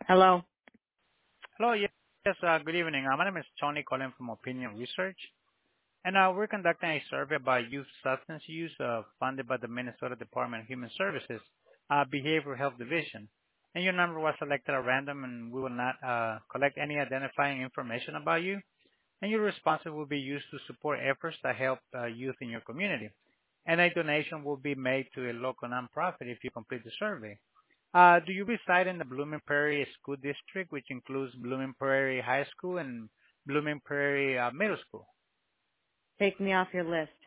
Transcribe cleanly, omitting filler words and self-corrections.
Hello. Hello. Yes, good evening. My name is Tony calling from Opinion Research, and we're conducting a survey about youth substance use funded by the Minnesota Department of Human Services Behavioral Health Division. And your number was selected at random, and we will not collect any identifying information about you. And your responses will be used to support efforts that help youth in your community. And a donation will be made to a local nonprofit if you complete the survey. Do you reside in the Blooming Prairie School District, which includes Blooming Prairie High School and Blooming Prairie Middle School? Take me off your list.